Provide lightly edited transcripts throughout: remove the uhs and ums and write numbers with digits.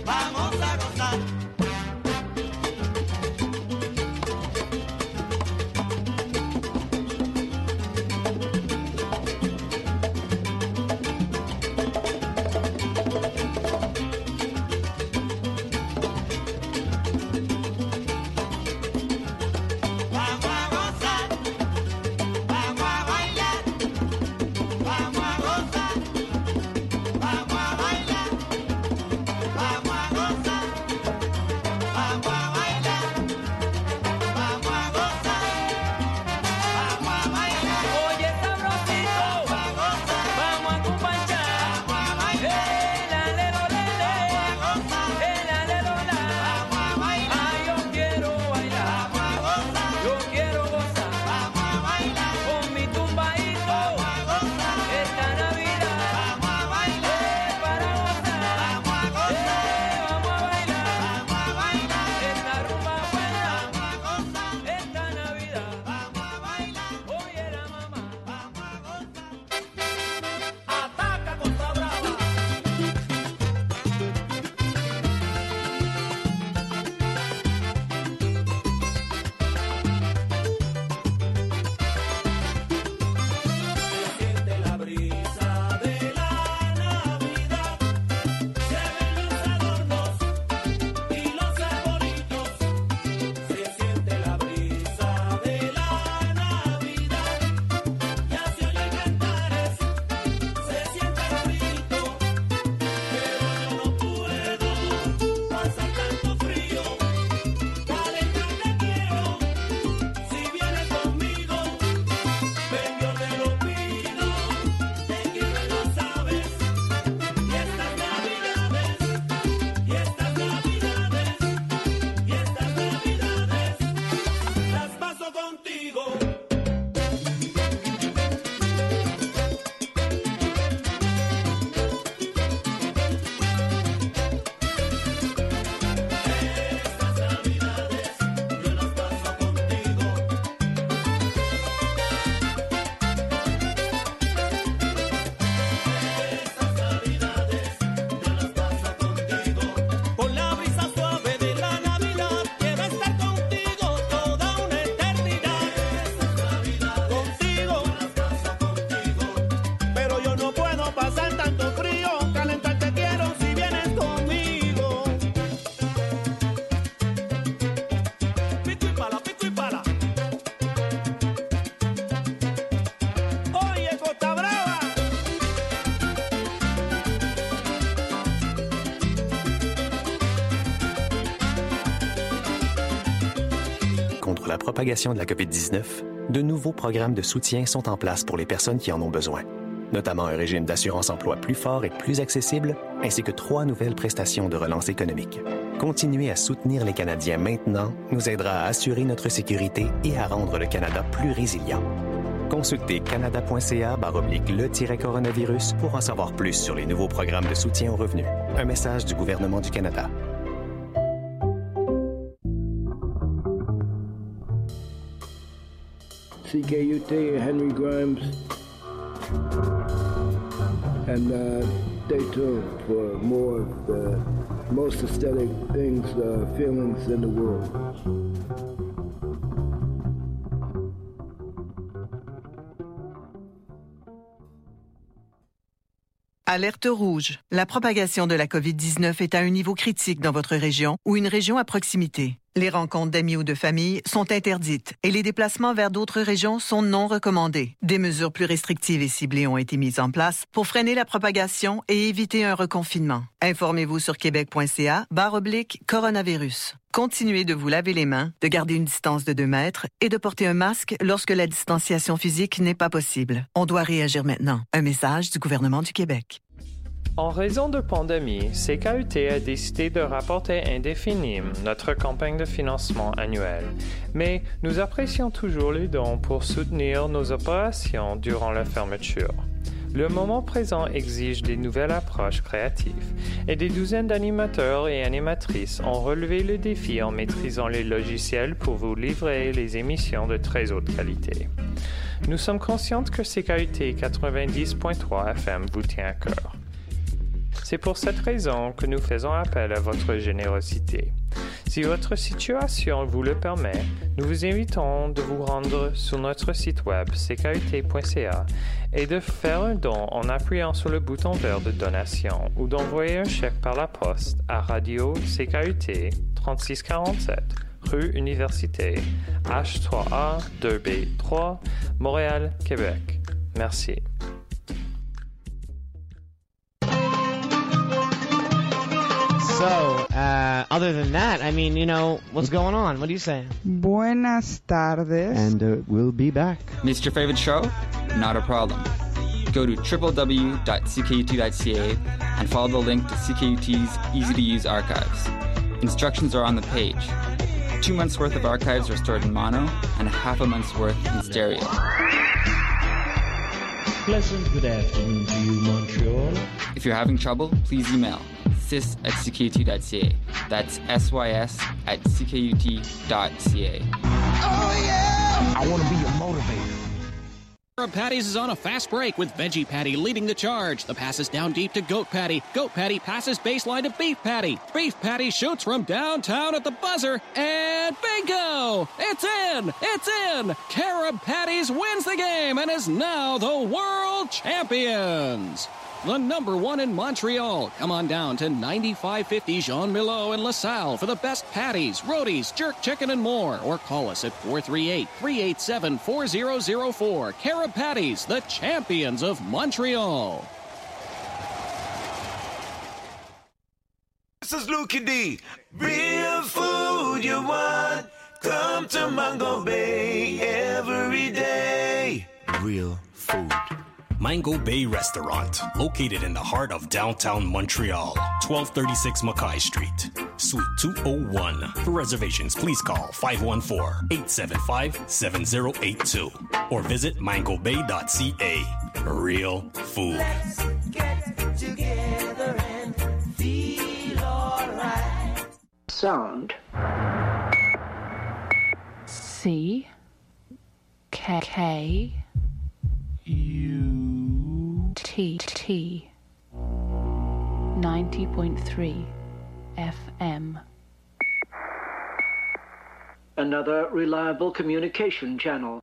contre la propagation de la COVID-19, de nouveaux programmes de soutien sont en place pour les personnes qui en ont besoin, notamment un régime d'assurance-emploi plus fort et plus accessible, ainsi que 3 nouvelles prestations de relance économique. Continuer à soutenir les Canadiens maintenant nous aidera à assurer notre sécurité et à rendre le Canada plus résilient. Consultez canada.ca/le-coronavirus pour en savoir plus sur les nouveaux programmes de soutien aux revenus. Un message du gouvernement du Canada. CKUT, Henry Grimes, and stay tuned for more of the most aesthetic things, feelings in the world. Alerte rouge. La propagation de la COVID-19 est à un niveau critique dans votre région ou une région à proximité. Les rencontres d'amis ou de famille sont interdites et les déplacements vers d'autres régions sont non recommandés. Des mesures plus restrictives et ciblées ont été mises en place pour freiner la propagation et éviter un reconfinement. Informez-vous sur québec.ca/coronavirus. Continuez de vous laver les mains, de garder une distance de 2 mètres et de porter un masque lorsque la distanciation physique n'est pas possible. On doit réagir maintenant. Un message du gouvernement du Québec. En raison de pandémie, CKUT a décidé de rapporter indéfiniment notre campagne de financement annuelle. Mais nous apprécions toujours les dons pour soutenir nos opérations durant la fermeture. Le moment présent exige des nouvelles approches créatives et des douzaines d'animateurs et animatrices ont relevé le défi en maîtrisant les logiciels pour vous livrer les émissions de très haute qualité. Nous sommes conscients que CKUT 90.3 FM vous tient à cœur. C'est pour cette raison que nous faisons appel à votre générosité. Si votre situation vous le permet, nous vous invitons de vous rendre sur notre site web ckut.ca et de faire un don en appuyant sur le bouton vert de donation ou d'envoyer un chèque par la poste à Radio CKUT 3647 rue Université H3A 2B3 Montréal, Québec. Merci. So, other than that, I mean, what's going on? What do you say? Buenas tardes. And we'll be back. Missed your favorite show? Not a problem. Go to www.ckut.ca and follow the link to CKUT's easy-to-use archives. Instructions are on the page. 2 months' worth of archives are stored in mono and half a month's worth in stereo. Pleasant good afternoon to you, Montreal. If you're having trouble, please email sys@ckut.ca. That's sys@ckut.ca. Oh, yeah! I want to be your motivator. Carib Patties is on a fast break with Veggie Patty leading the charge. The pass is down deep to Goat Patty. Goat Patty passes baseline to Beef Patty. Beef Patty shoots from downtown at the buzzer, and bingo! It's in! It's in! Carib Patties wins the game and is now the world champions! The number one in Montreal. Come on down to 9550 Jean Milo in LaSalle for the best patties, rotis, jerk chicken, and more. Or call us at 438-387-4004. Carib Patties, the champions of Montreal. This is Lukey D. Real food you want, come to Mango Bay every day. Real food. Mango Bay Restaurant, located in the heart of downtown Montreal, 1236 Mackay Street, Suite 201. For reservations, please call 514-875-7082 or visit mangobay.ca. Real food. Let's get together and feel alright. Sound. C K U T 90.3 FM. Another reliable communication channel.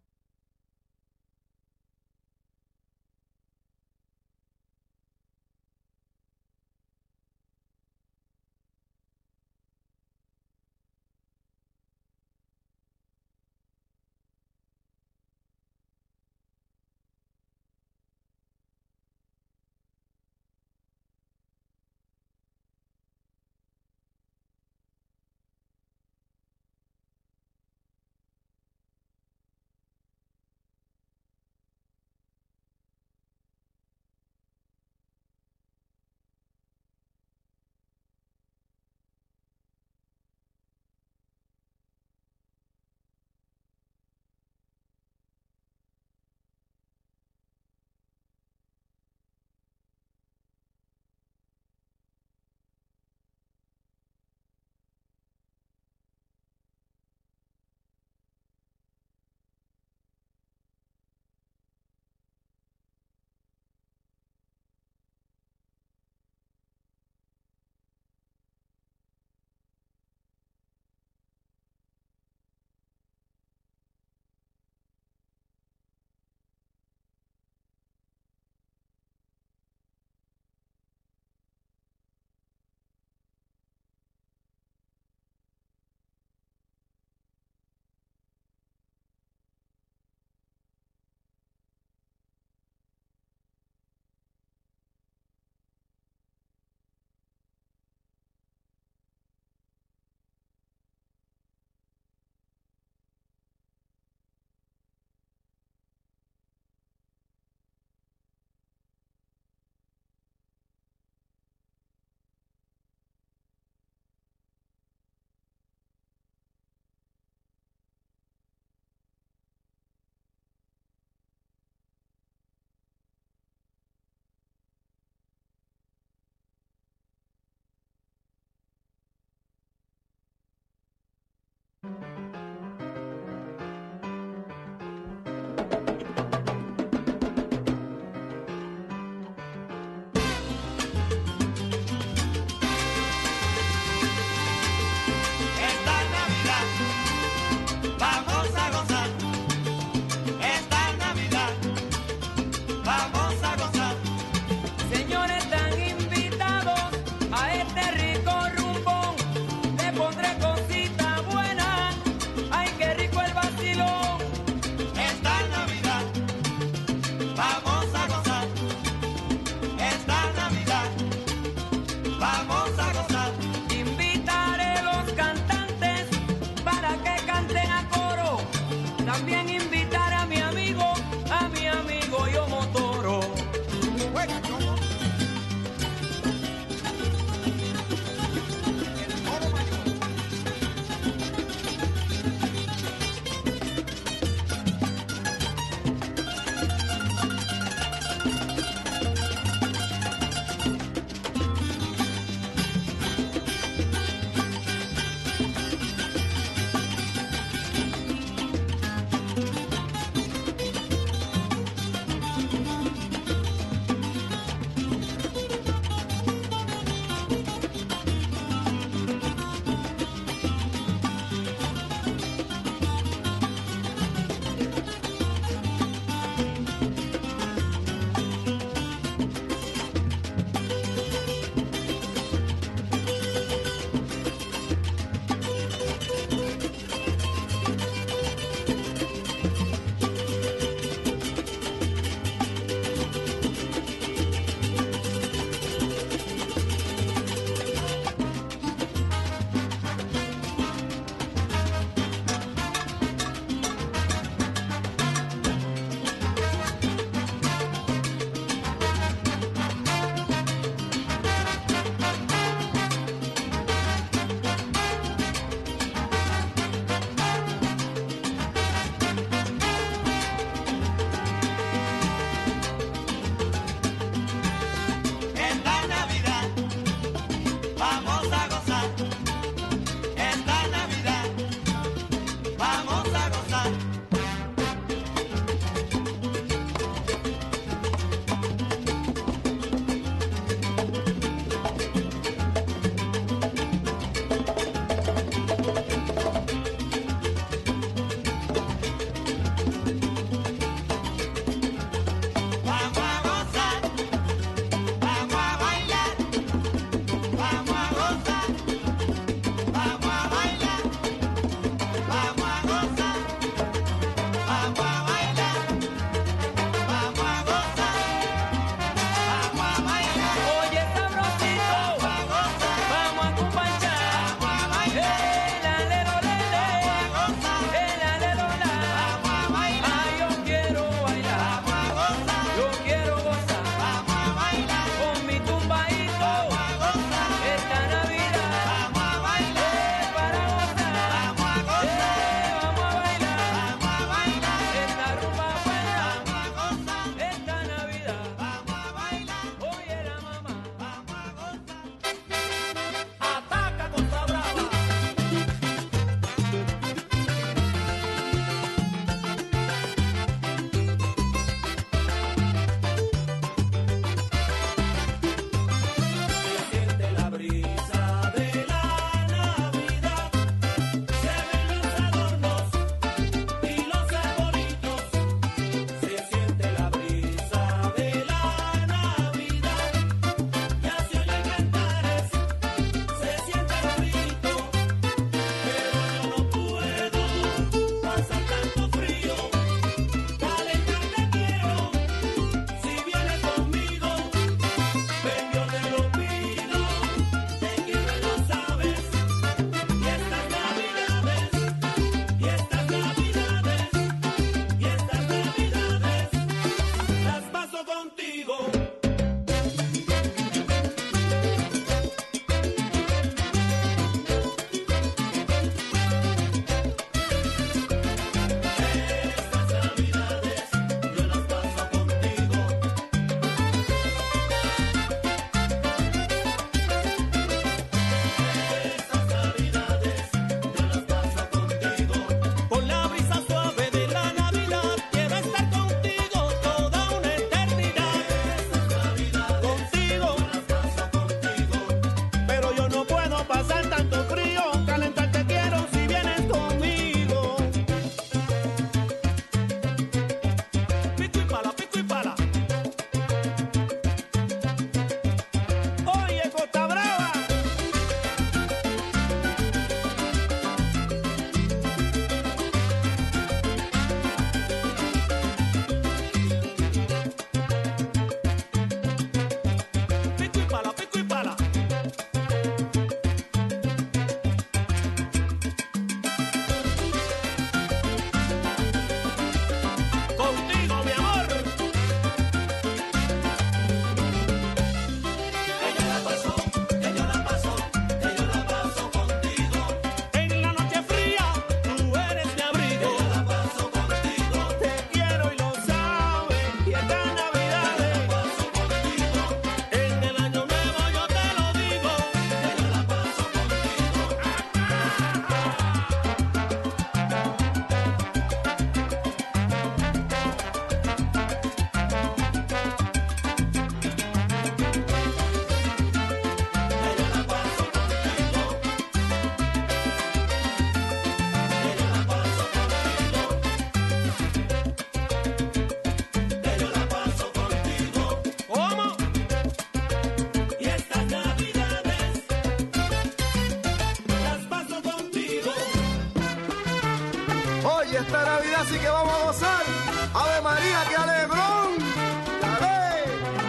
esta Navidad sí que vamos a gozar. Ave María, qué alegrón. ¡Dale!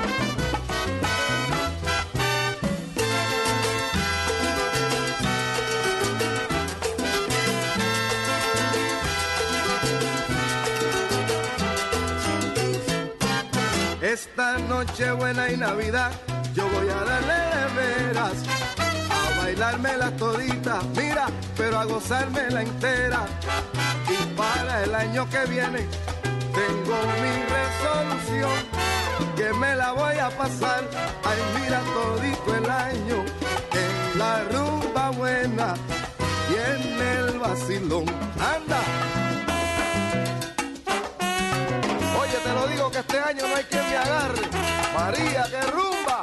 Esta noche buena y Navidad yo voy a darle de veras, a bailármela todita, mira, pero a gozármela entera. Y para el año que viene tengo mi resolución, que me la voy a pasar, ay mira, todito el año en la rumba buena y en el vacilón. ¡Anda! Oye, te lo digo que este año no hay quien me agarre. María, qué rumba.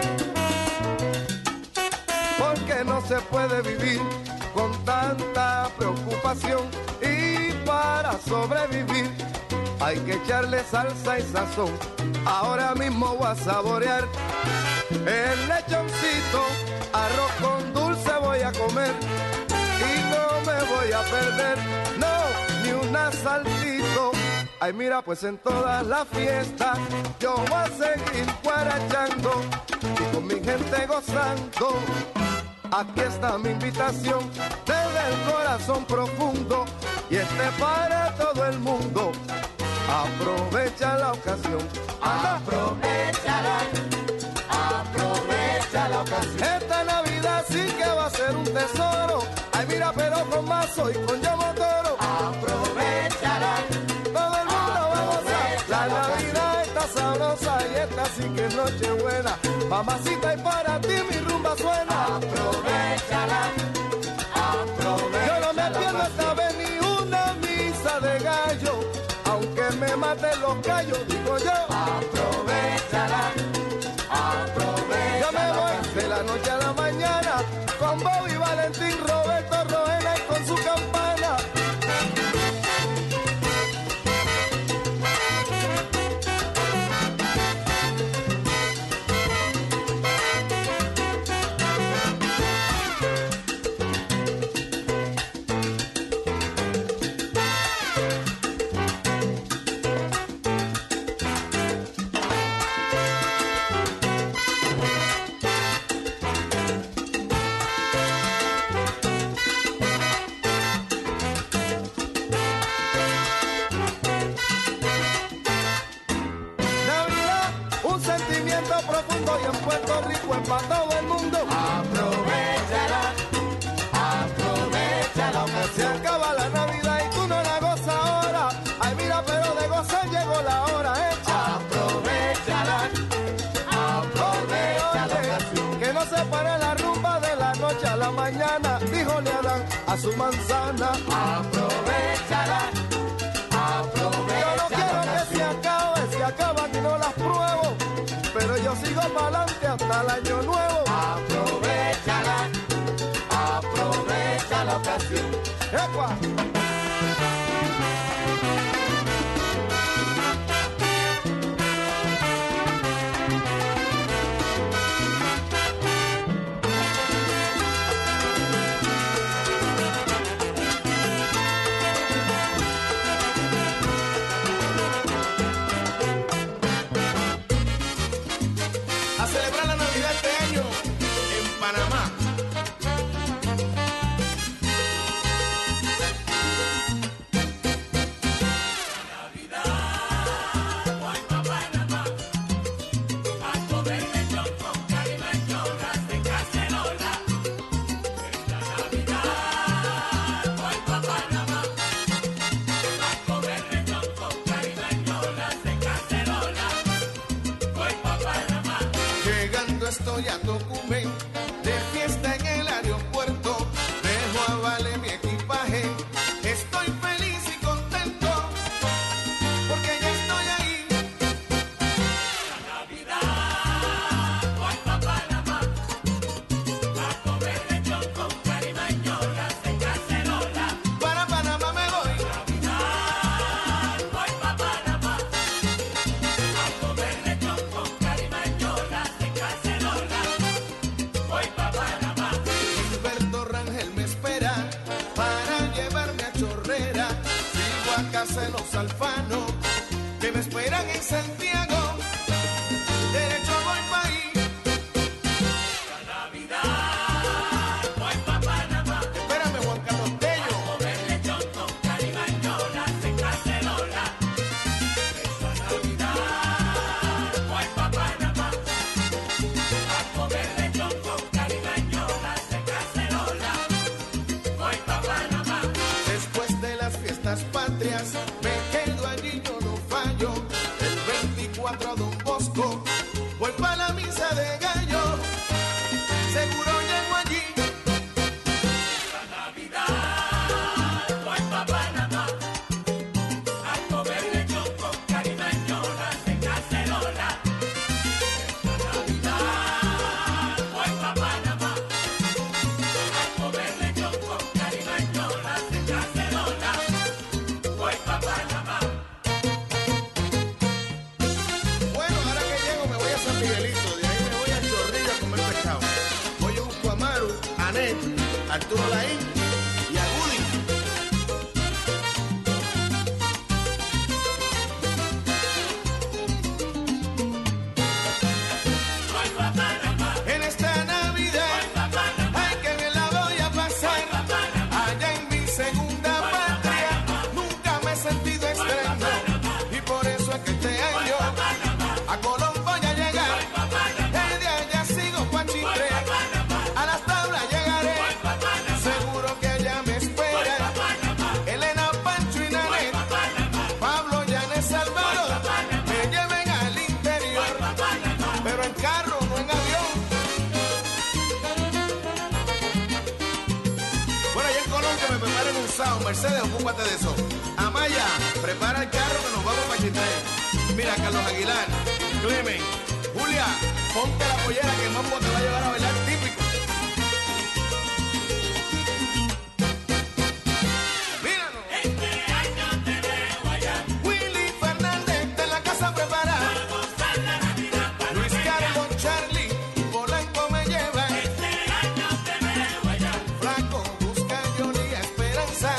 Porque no se puede vivir con tanta preocupación, y para sobrevivir hay que echarle salsa y sazón. Ahora mismo voy a saborear el lechoncito, arroz con dulce voy a comer y no me voy a perder, no, ni un asaltito. Ay mira, pues en todas las fiestas yo voy a seguir guarachando y con mi gente gozando. Aquí está mi invitación desde el corazón profundo, y para todo el mundo. Aprovecha la ocasión. Aprovecha la ocasión. Esta Navidad sí que va a ser un tesoro. Ay mira, pero con Mazo y con Yomo Toro. Aprovechala. Todo el mundo va a gozar. La Navidad está sabrosa y esta sí que es noche buena. Mamacita, y para ti mi rumba suena. Aprovechala. Yo no me pierdo esta vez ni una misa de gallo, aunque me maten los gallos, digo yo. Aprovechala. Yo me voy de la noche a la mañana con Bobby, Valentín, Roberto, Roena y con su campana. Profundo y en Puerto Rico es para todo el mundo. Aprovechala, se acaba la Navidad y tú no la gozas ahora. Ay mira, pero de gozar llegó la hora hecha. Aprovechala, que no se pare la rumba de la noche a la mañana, díjole Adán a su manzana. Aprovechala. Yo no quiero que se acaba que no las pruebo, pero yo sigo para adelante hasta el año nuevo. Aprovechala la ocasión. ¡Epa! A celebrar la Navidad este año en Panamá. Estoy a Tocumen, de fiesta en el aeropuerto, dejo a Vale mi equipaje, estoy feliz y contento, porque ya estoy ahí. La Navidad, voy pa' Panamá, a comer lechón con carimañolas en cacerola. Para Panamá me voy. Navidad, voy pa' Panamá, a comer lechón con carimañolas en cacerola. Alfano, que me esperan en Santiago. Derecho voy pa' ahí. La Navidad voy pa' Panamá. Espérame, Juan Carlos Tello. A comer lechón con caribañolas en cacerola. Esta Navidad voy pa' Panamá. A comer lechón con caribañolas en cacerola. Voy pa' Panamá. Después de las fiestas patrias me quedo allí, yo no fallo. El 24 Don Bosco voy pa' la misa de gallo. Seguro llego allí. La Navidad voy pa' Panamá. A comer lechón con caribañolas en cacerola. Esta Navidad voy pa' Panamá. A comer lechón con caribañolas en cacerola. Voy pa' Panamá. Bueno, ahora que llego me voy a San Miguelito, de ahí me voy a Chorrillo a comer pescado. Voy yo busco a Maru, a Net, a Arturo Laín y a Woody. En esta Navidad, ay que me la voy a pasar. Allá en mi segunda patria, nunca me he sentido extraño. Y por eso es que este año a Colón voy a llegar. De allá sigo pa' Chitré. A las tablas llegaré. Seguro que allá me espera Elena, Pancho y Nanet, Pablo, Yanes, Salvador. Me lleven al interior, pero en carro, no en avión. Bueno, allá en Colón que me preparen un sao. Mercedes, ocúpate de eso. Amaya, prepara el carro que nos vamos para Chitré. Mira, Carlos Aguilar, Clemen, Julia, ponte la pollera que Mambo te va a llevar a bailar típico. Míralo. Este año te veo allá. Willy Fernández de la casa preparada. Luis Carlos, Charlie, Polanco me lleva. Este año te veo allá. Flaco, busca Johnny Esperanza.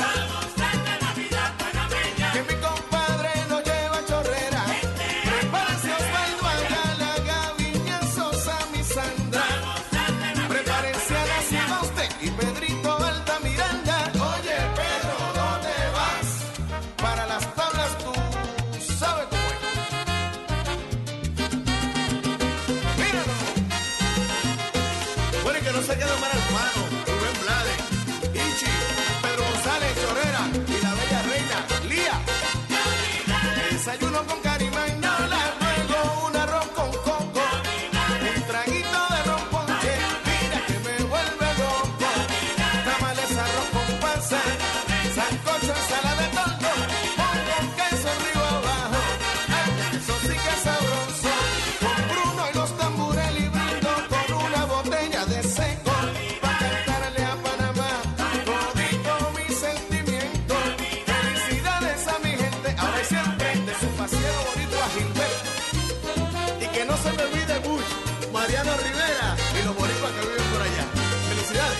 Que mi compadre nos lleva a Chorrera. Prepárense Osvaldo Ayala, Gaviña Sosa, mi Sandra. Prepárense a la Silvestre y Pedrito Altamiranda. Oye, Pedro, ¿dónde vas? Para las tablas tú sabes cómo es. Míralo. Bueno, y que no se quede mal hermano, Rubén Blades, Ichi, Pedro González, Chorrera y la bella reina, Lía. Desayuno con carimañola, luego un arroz con coco, un traguito de ron ponche, mira que me vuelve loco. Tamales, arroz con panza, sancocho, ensalada de tordo, pongo queso arriba abajo, ay, eso sí que es sabroso. Con Bruno y los tambores librindo, con una botella de seco, pa' cantarle a Panamá, todito mi sentimiento. Felicidades a mi gente, ahora y siempre, de su paseo bonito a Gilberto. Y que no se me olvide Bush, Mariano Rivera y los boricuas que viven por allá. Felicidades.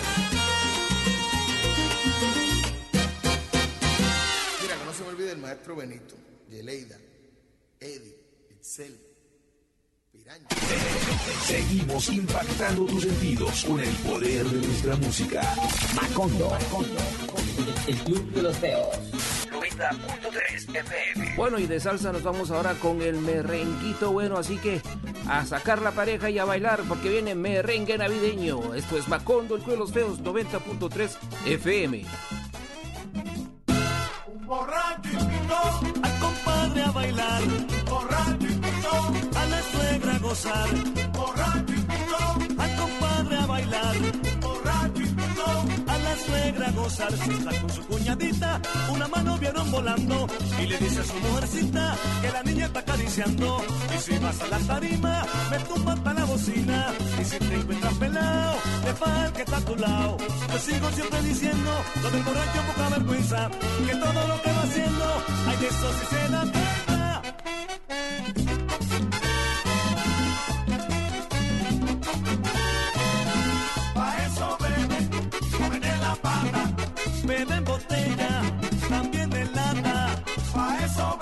Mira, que no se me olvide el maestro Benito, Yeleida, Eddie, Itzel, Piraña. Seguimos impactando tus sentidos con el poder de nuestra música. Macondo. El Club de los Feos. 90.3 FM. Bueno, y de salsa nos vamos ahora con el merenguito bueno, así que a sacar la pareja y a bailar porque viene merengue navideño. Esto es Macondo, el Club de los Feos, 90.3 FM. Un borracho invitó al compadre a bailar. Un borracho invitó a la suegra a gozar. Un borracho invitó al compadre a bailar. Un borracho invitó a la suegra a gozar. Se está con su cuñadita, una mano vieron volando y le dice a su mujercita que la niña está acariciando. Y si vas a la tarima, me tumba hasta la bocina. Y si te encuentras pelado, te fa el que está a tu lado. Yo sigo siempre diciendo lo del borracho poca vergüenza, que todo lo que va haciendo, hay de eso si se da cuenta. Pa' eso beben, comen en la pata, beben botella, también en lata. Pa' eso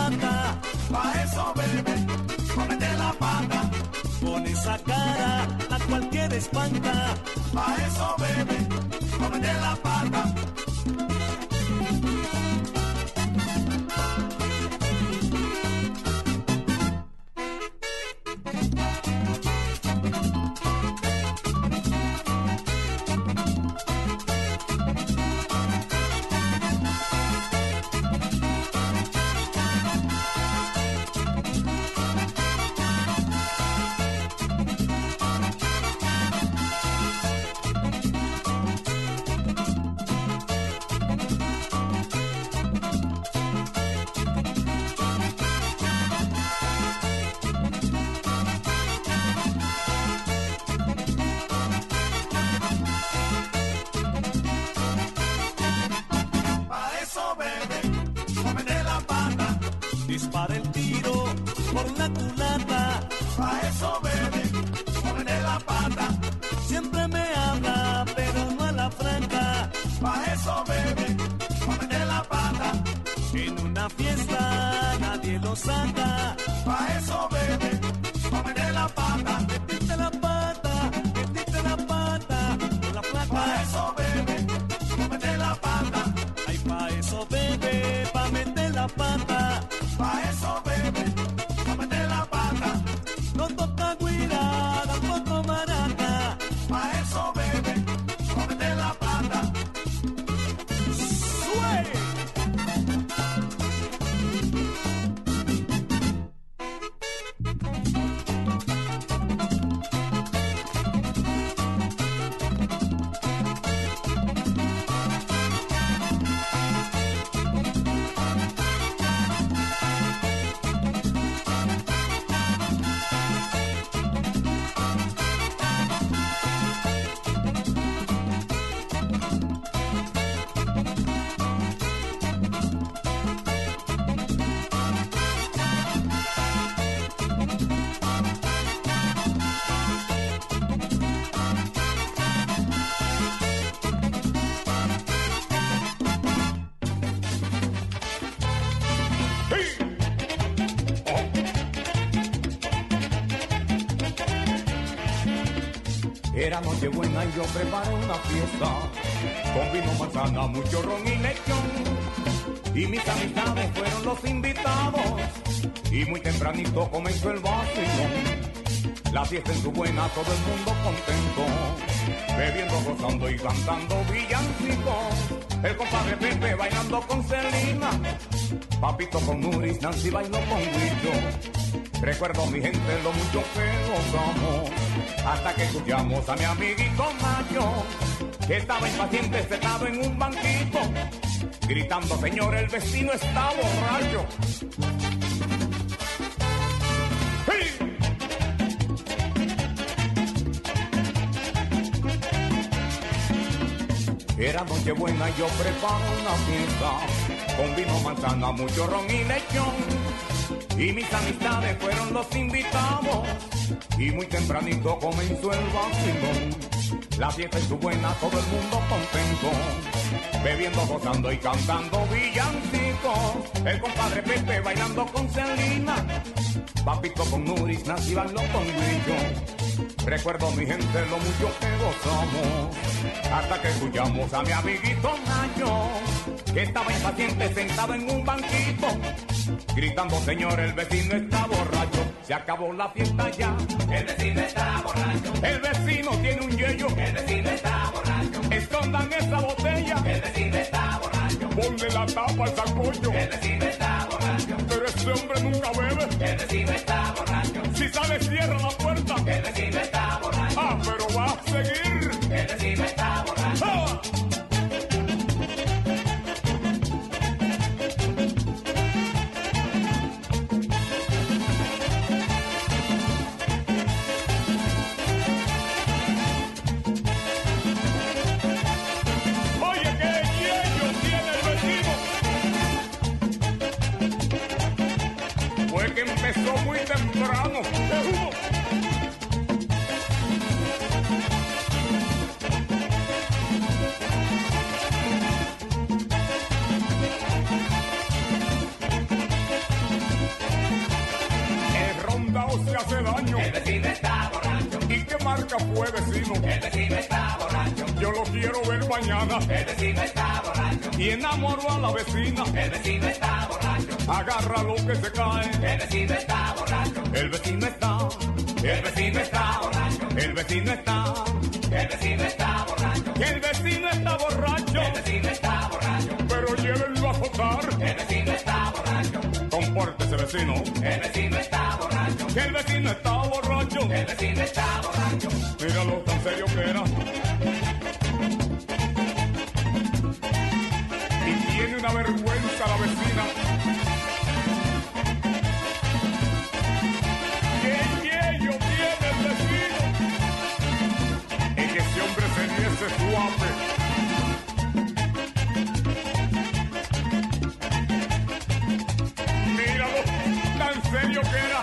pata, pa' eso bebe, pa' meter la pata. Con esa cara a cualquiera espanta, pa' eso bebe, pa' meter la pata. Dispara el tiro por la culata, pa' eso bebe, mueve la pata. Siempre me habla, pero no a la franca, pa' eso bebe, mueve la pata. En una fiesta nadie lo saca, pa' eso bebe, mueve la pata. Metiste la pata, metiste la pata, la placa. Pa' eso bebe, mueve la pata. Ay, pa' eso bebe, pa' meter la pata. Pa' eso bebe, pa' meter la pata. No toca guira, tampoco maraca. Pa' eso bebe, pa' meter la pata. ¡Sue! Era Nochebuena y yo preparé una fiesta con vino, manzana, mucho ron y lechón. Y mis amistades fueron los invitados y muy tempranito comenzó el vacilón. La fiesta en su buena, todo el mundo contento, bebiendo, gozando y cantando villancicos. El compadre Pepe bailando con Celina, Papito con Nuris, Nancy bailó con Guillo. Recuerdo mi gente lo mucho que gozamos, hasta que escuchamos a mi amiguito Nacho, que estaba impaciente sentado en un banquito, gritando: señor, el vecino está borracho. ¡Hey! Era Nochebuena y yo preparo una fiesta con vino, manzana, mucho ron y lechón. Y mis amistades fueron los invitados y muy tempranito comenzó el vacilón. La fiesta estuvo buena, todo el mundo contento, bebiendo, gozando y cantando villancicos. El compadre Pepe bailando con Celina, Papito con Nuris, Nancy bailó con Guillo. Recuerdo mi gente lo mucho que gozamos, hasta que escuchamos a mi amiguito Nacho, que estaba impaciente sentado en un banquito, gritando: señor, el vecino está borracho. Se acabó la fiesta ya, el vecino está borracho. El vecino tiene un yello, el vecino está borracho. Escondan esa botella, el vecino está borracho. Ponle la tapa al sancocho, el vecino está borracho. Pero este hombre nunca bebe, el vecino está borracho. Si sale cierra la puerta, el vecino está borracho. Ah, pero va a seguir, el vecino está borracho. ¡Ah! Empezó muy temprano. está borracho. ¿Y qué marca fue, vecino? El vecino está borracho. Yo lo quiero ver mañana. El vecino está borracho. Y enamoró a la vecina. El vecino está borracho. Agarra lo que se cae. El vecino está borracho. El vecino está. El vecino está borracho. El vecino está. El vecino está borracho. El vecino está borracho. El vecino está borracho. Pero llévenlo a votar. El vecino está borracho. Compórtese, vecino. El vecino está borracho. El vecino está borracho. El vecino está borracho. Míralo tan serio que era. Y tiene una vergüenza la vecina. ¡Qué yello tiene el vecino! En que ese hombre se diese suave. Míralo, tan serio que era.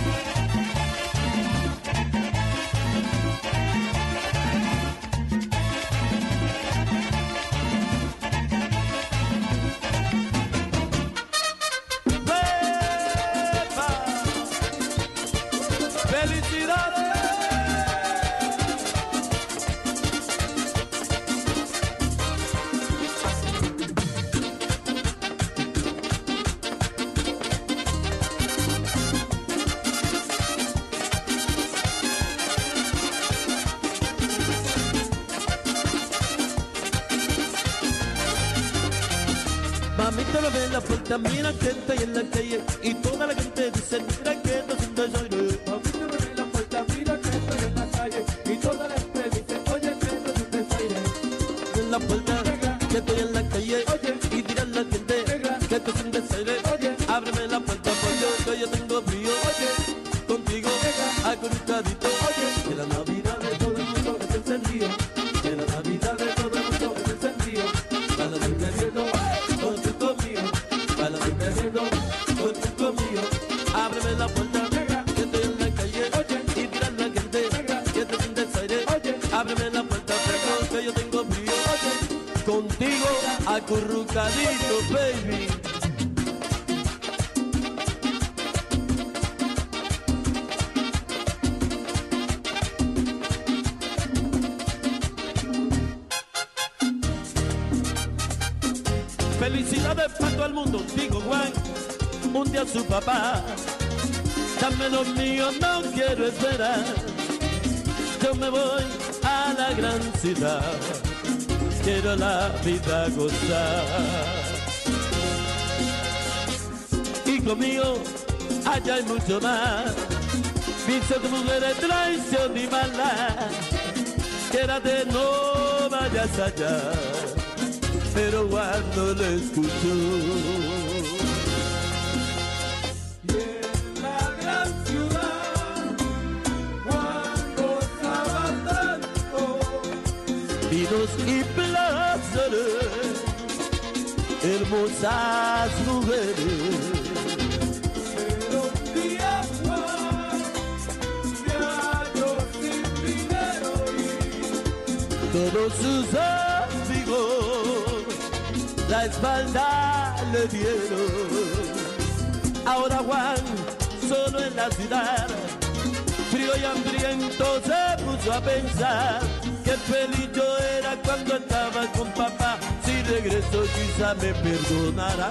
Mamita no ve la puerta, mira que estoy en la calle y toda la gente dice, mira que no se desaire. Mamita no ve la puerta, mira que estoy en la calle y toda la gente dice, oye que no se desaire. En la puerta, que estoy en la calle, oye, y dirán la gente, que esto es un desaire. Oye, ábreme la puerta porque yo tengo frío. Oye, contigo, acurrucadito. Oye, que la Navidad de todo el mundo es encendido. Que la Navidad de todo el mundo es encendido. Para la gente viendo. Ábreme la puerta, que estoy en la calle, oye, y dirán la gente, que te sientes aire, oye, ábreme la puerta, que yo tengo frío, oye, contigo acurrucadito, baby. Felicidades para todo el mundo, digo Juan. Un día su papá, dame lo mío, no quiero esperar. Yo me voy a la gran ciudad, quiero la vida gozar. Hijo mío, allá hay mucho más. Visto de mujeres, traición y maldad. Quédate, no vayas allá, pero cuando lo escucho. Vinos y placeres, hermosas mujeres. Pero un día Juan se halló sin dinero y todos sus amigos la espalda le dieron. Ahora Juan, solo en la ciudad, frío y hambriento, se puso a pensar. Qué feliz yo era cuando estaba con papá. Si regreso quizá me perdonara.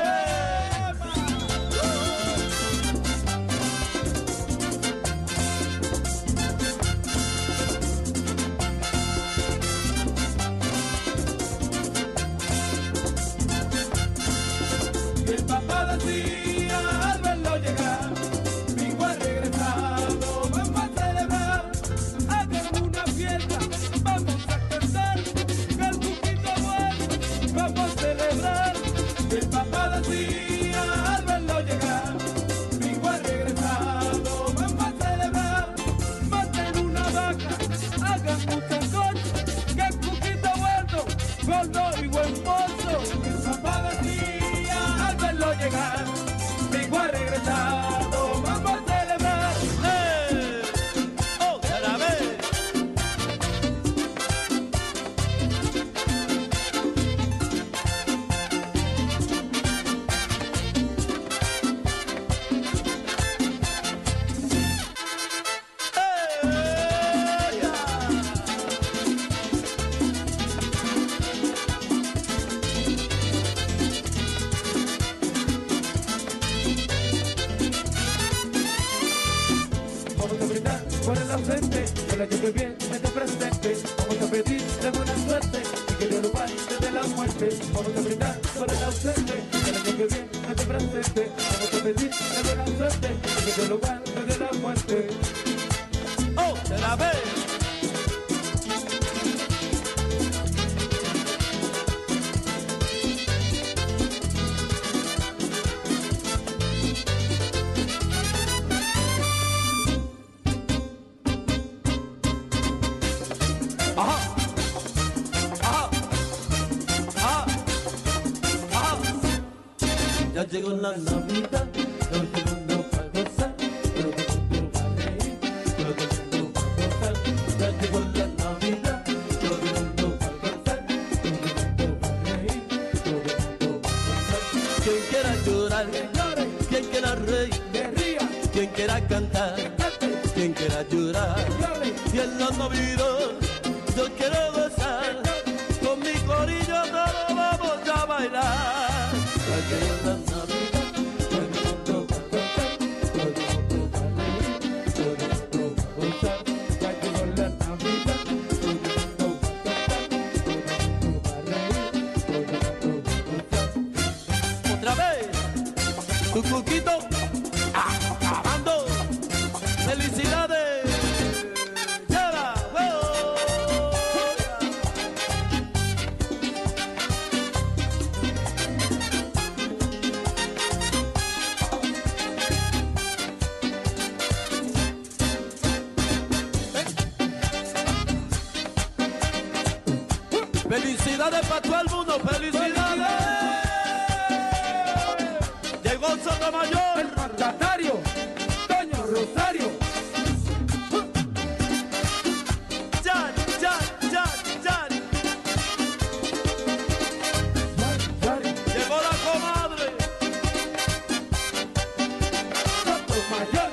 Y el papá decía al verlo llegar, mi hijo ha regresado, vamos a celebrar, hagamos una fiesta. Vamos a cantar, que el buquito vuelve, vamos a celebrar. El papá por el ausente, que el año que viene esté presente. Vamos a pedirle buena suerte y que Dios lo guarde de la muerte. Vamos a brindar por el ausente, que el año que viene esté presente. Vamos a pedirle buena suerte y que Dios lo guarde de la muerte. ¡Oh, de la vez! Ya llegó la Navidad, todo el mundo va a gozar, todo el mundo va a reír, todo el mundo va a gozar. Ya llegó la Navidad, todo el mundo va a gozar, todo el mundo va a reír, todo el mundo va a gozar. Quien quiera llorar, que llore, quien quiera reír, que ría, quien quiera cantar, que cante, quien quiera llorar, que llore. Y en la Navidad yo quiero gozar, con mi corillo todos vamos a bailar. Ya llegó la Navidad, todo el mundo va a cantar, todo el mundo va a reír, todo el mundo va a gozar. Ya llegó la Navidad, todo el mundo va a cantar, todo el mundo va a reír, todo el mundo va a gozar. Otra vez, tu cuquito, acabando, felicidades. Felicidades para todo el mundo, felicidades. Llegó Sotomayor, el mandatario, Doña Rosario. Jan, Jan, Jan, Jan. Llegó la comadre, Sotomayor.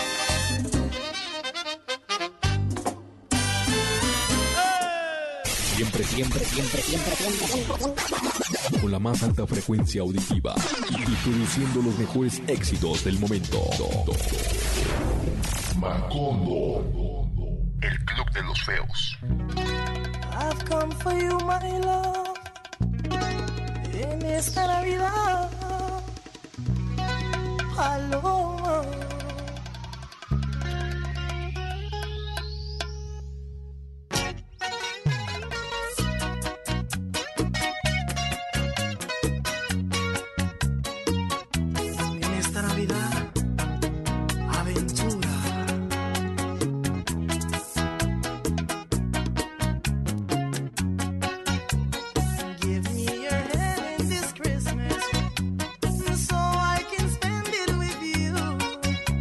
Siempre, siempre, siempre, siempre, siempre, siempre. Con la más alta frecuencia auditiva y produciendo los mejores éxitos del momento. Macondo, el club de los feos. I've come for you, my love, en esta Navidad, Paloma. So I can spend it with you.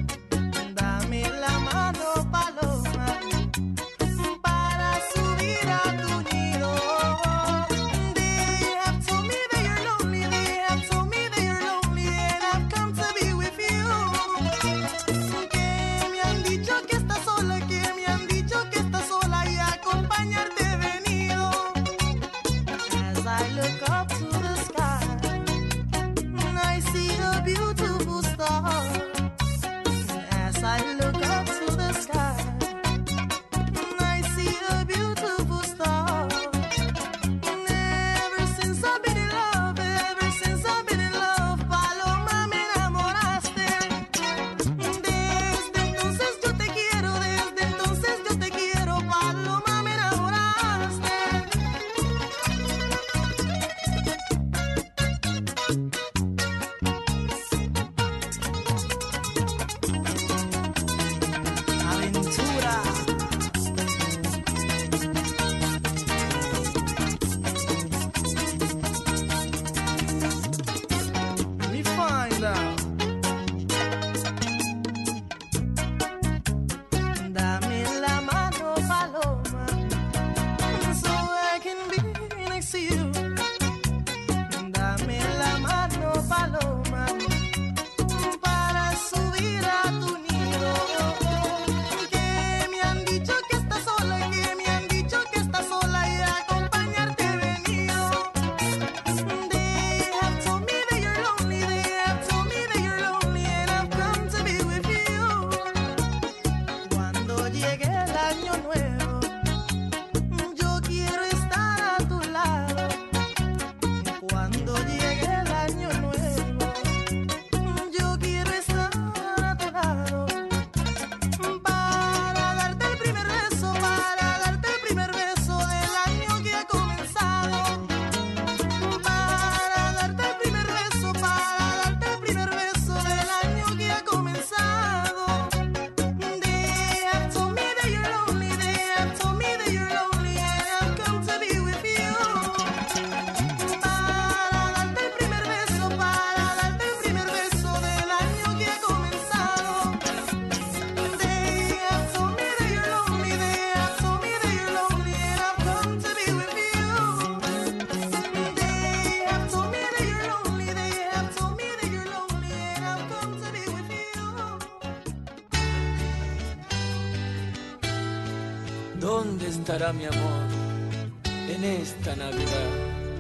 ¿Dónde estará mi amor en esta Navidad?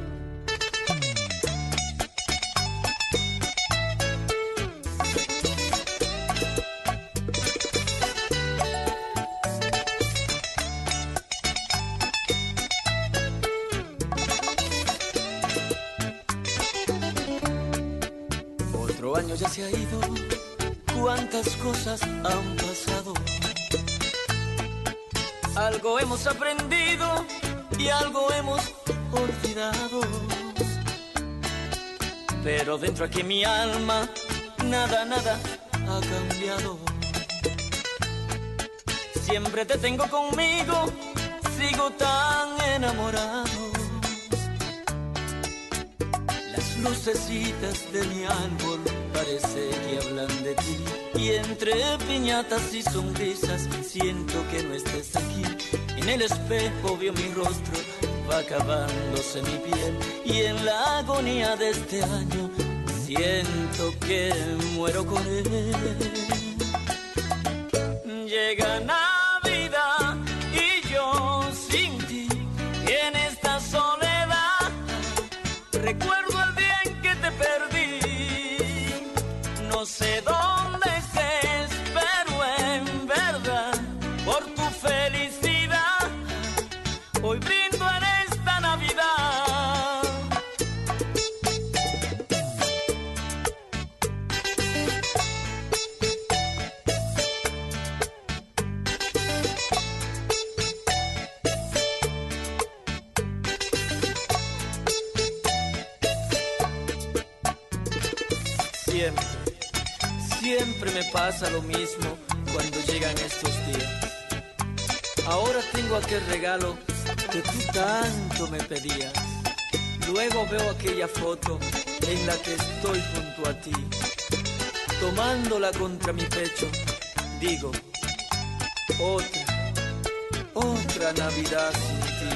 Otro año ya se ha ido, cuántas cosas han pasado. Algo hemos aprendido y algo hemos olvidado. Pero dentro aquí en mi alma, nada, nada ha cambiado. Siempre te tengo conmigo, sigo tan enamorado. Las lucecitas de mi árbol parece que hablan de ti. Y entre piñatas y sonrisas siento que no estés aquí. En el espejo veo mi rostro, va acabándose mi piel. Y en la agonía de este año siento que muero con él. Llega Navidad y yo sin ti. Y en esta soledad recuerdo el día en que te perdí. No sé dónde estés, pero en verdad, por tu felicidad, hoy brindo en esta Navidad. Siempre me pasa lo mismo cuando llegan estos días. Ahora tengo aquel regalo que tú tanto me pedías. Luego veo aquella foto en la que estoy junto a ti, tomándola contra mi pecho. Digo, otra Navidad sin ti.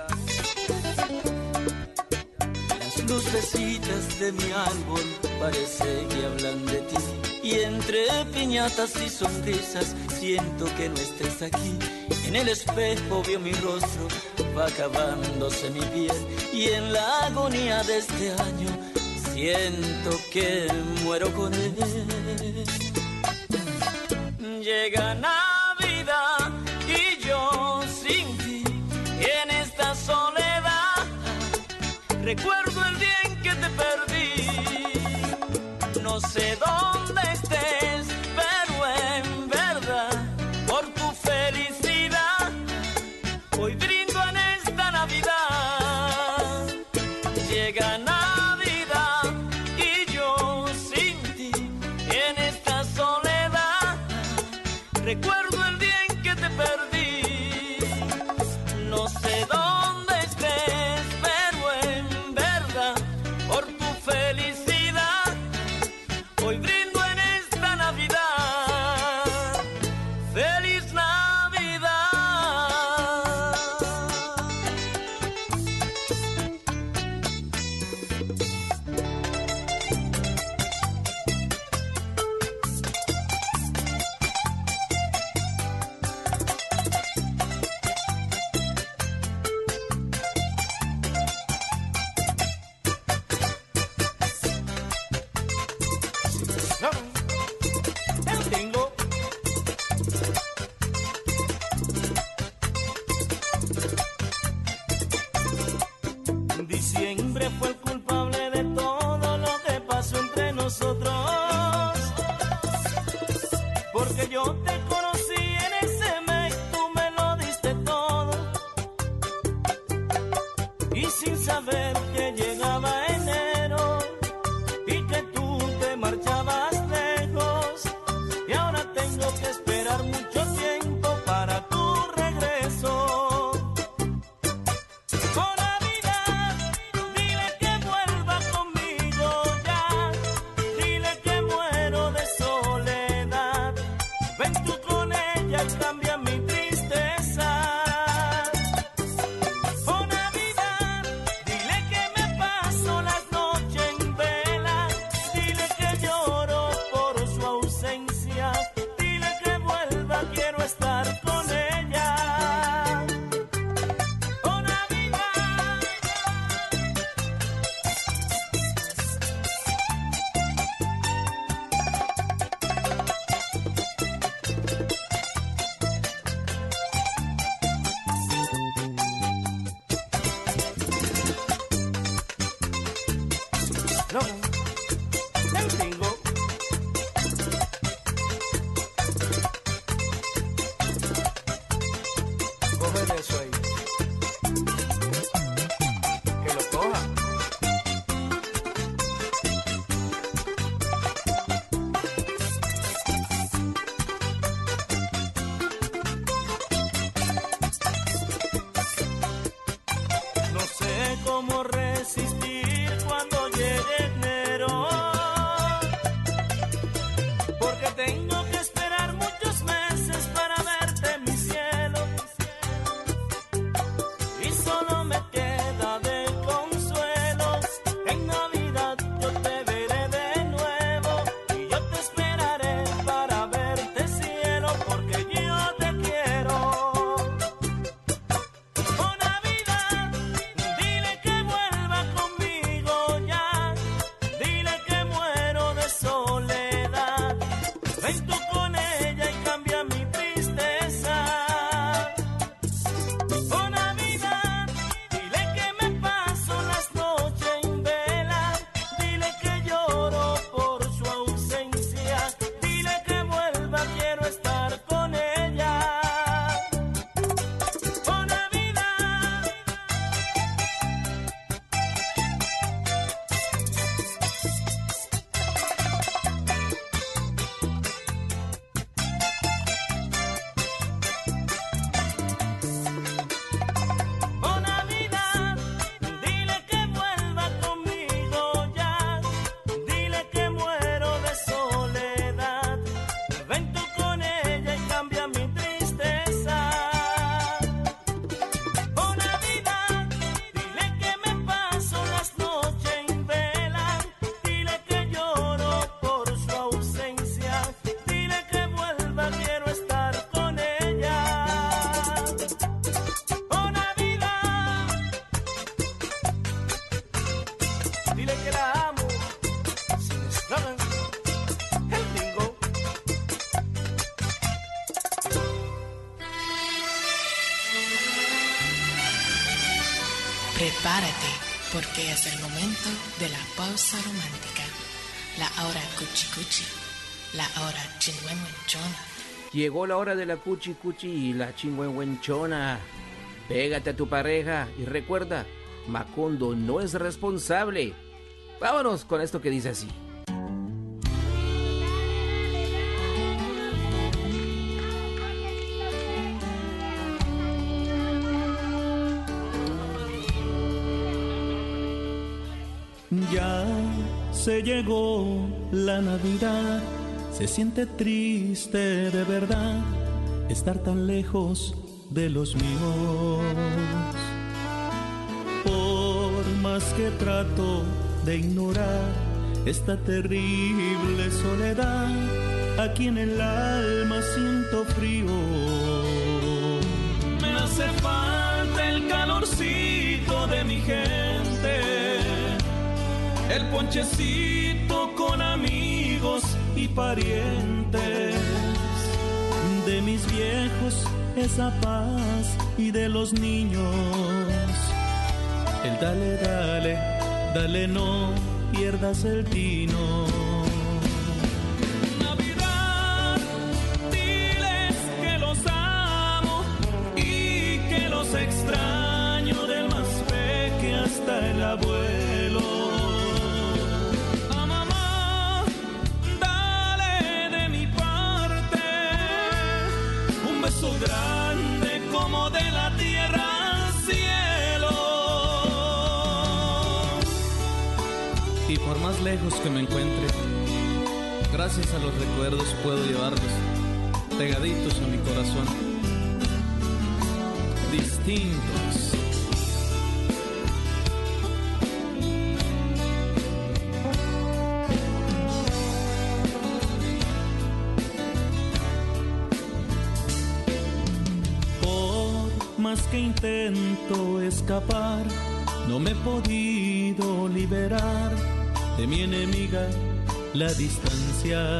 Las lucecitas de mi árbol parece que hablan de ti. Y entre piñatas y sonrisas siento que no estés aquí. En el espejo veo mi rostro, va acabándose mi piel. Y en la agonía de este año siento que muero con él. Llega Navidad y yo sin ti. Y en esta soledad recuerdo el día en que te perdí. No sé dónde estés, pero en verdad, por tu felicidad, hoy brindo en esta Navidad. Llega Navidad y yo sin ti. En esta soledad recuerdo el día en que te perdí. No sé dónde estés, pero en verdad, por tu felicidad, hoy brindo en esta Navidad. ¡Feliz Navidad! Diciembre fue el culpable de todo lo que pasó entre nosotros, porque yo te conocí en ese mes, tú me lo diste todo, y sin saber que llegaba enero y que tú te marchabas lejos, y ahora tengo que esperar mucho tiempo para tu regreso. Ven Ven tú con ella y cambia mi tristeza. Oh Navidad, dile que me paso las noches en vela. Dile que lloro por su ausencia. Dile que vuelva, quiero estar con ella. Oh Navidad. Oh Navidad, dile que vuelva conmigo ya. Dile que muero de soledad. Ven tú con ella y cambia mi tristeza. Oh Navidad, dile que me paso las noches en vela. Dile que lloro por su ausencia. Dile que vuelva, quiero estar con ella. Oh Navidad, dile que la amo sin eslogan, el bingo. Prepárate, porque es el momento de la pausa romántica. La hora cuchi cuchi, la hora chingüengüenchona. Llegó la hora de la cuchi cuchi y la chingüengüenchona. Pégate a tu pareja y recuerda, Macondo no es responsable. Vámonos con esto que dice así. Ya se llegó la Navidad, se siente triste de verdad estar tan lejos de los míos. Por más que trato de ignorar esta terrible soledad, aquí en el alma siento frío. Me hace falta el calorcito de mi gente, el ponchecito con amigos y parientes, De mis viejos esa paz y de los niños el dale, dale, dale, no pierdas el tino. Navidad, diles que los amo y que los extraño, del más peque hasta el abuelo. A mamá, dale de mi parte un beso grande como de la tierra al cielo. Y por más lejos que me encuentre, gracias a los recuerdos puedo llevarlos pegaditos a mi corazón, distintos. Por más que intento escapar, no me he podido liberar de mi enemiga, la distancia.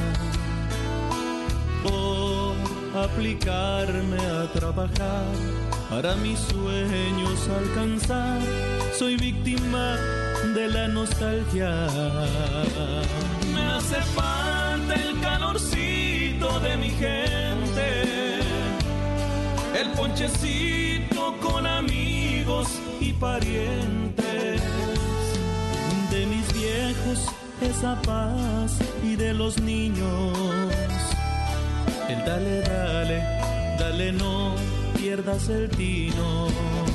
Por aplicarme a trabajar para mis sueños alcanzar, soy víctima de la nostalgia. Me hace falta el calorcito de mi gente, el ponchecito con amigos y parientes. De mis viejos esa paz y de los niños el dale, dale, dale, no pierdas el tino.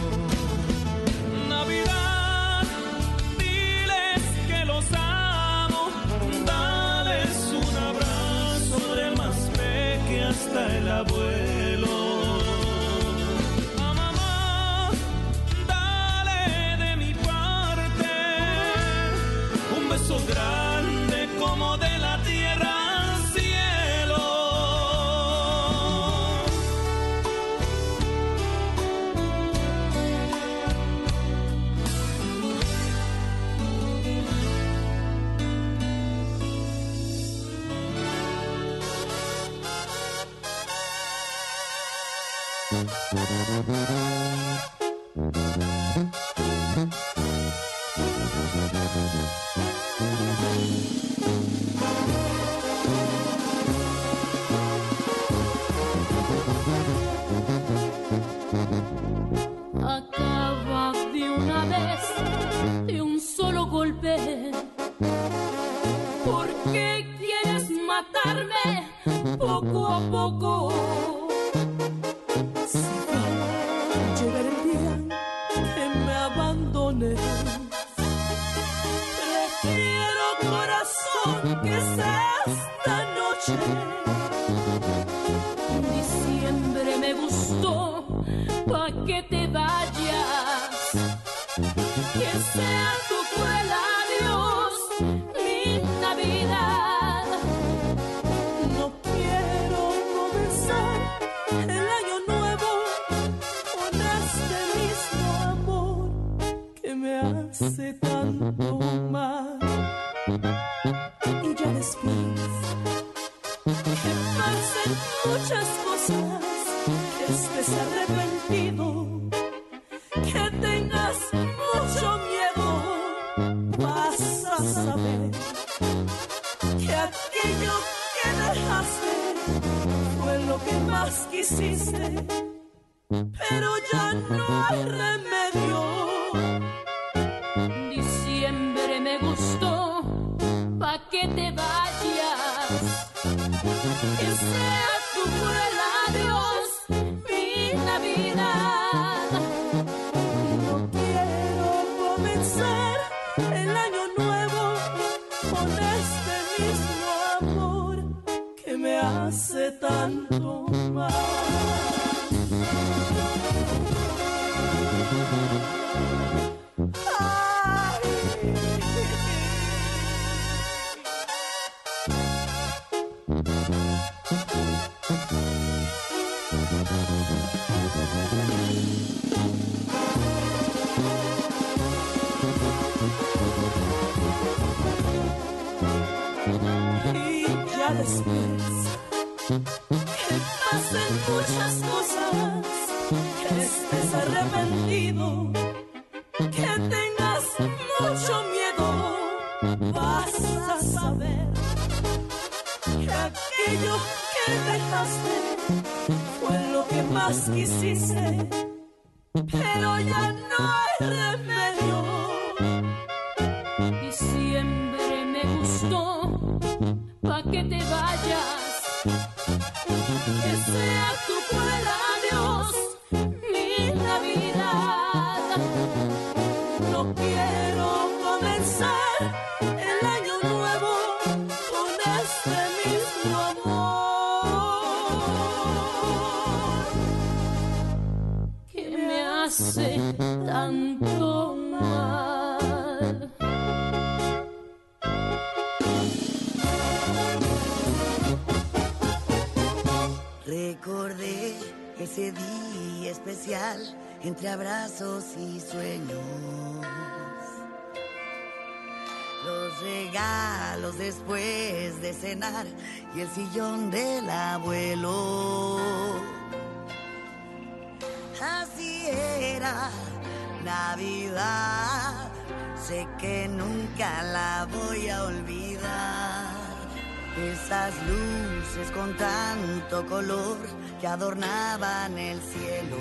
Navidad, diles que los amo, dales un abrazo del más peque hasta el abuelo. A mamá, dale de mi parte un beso grande como de la tierra al cielo. Acaba de una vez, de un solo golpe. ¿Por qué quieres matarme poco a poco? Si va a llegar el día que me abandones, prefiero, corazón, que sea esta noche. Diciembre me gustó, pa' que te vayas, que sea tu cruel adiós mi Navidad. No quiero comenzar el año nuevo con este mismo amor que me hace tanto mal. Y ya después que pasen muchas cosas, que estés arrepentido, que tengas mucho miedo, vas a saber que aquello que dejaste fue lo que más quisiste, pero ya no hay remedio. Diciembre me gustó, pa' que te vayas, que sea tu cruel adiós mi Navidad. No quiero comenzar el año nuevo con este mismo amor que me hace tanto mal. Y ya después que pasen muchas cosas, que estés arrepentido, que tengas mucho miedo, vas a saber que aquello que dejaste fue lo que más quisiste, pero ya no hay remedio. Diciembre me gustó, pa' que te vayas, que sea tu cruel adiós mi Navidad. No quiero comenzar el año nuevo con este mismo amor que me hace tanto mal. Recordé ese día especial entre abrazos y sueños, los regalos después de cenar y el sillón del abuelo. Así era Navidad, sé que nunca la voy a olvidar. Esas luces con tanto color que adornaban el cielo,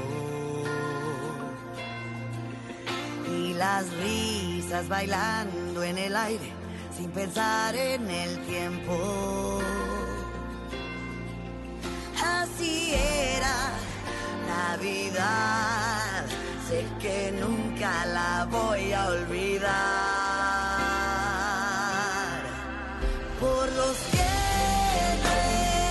y las risas bailando en el aire sin pensar en el tiempo. Así era Navidad, sé que nunca la voy a olvidar.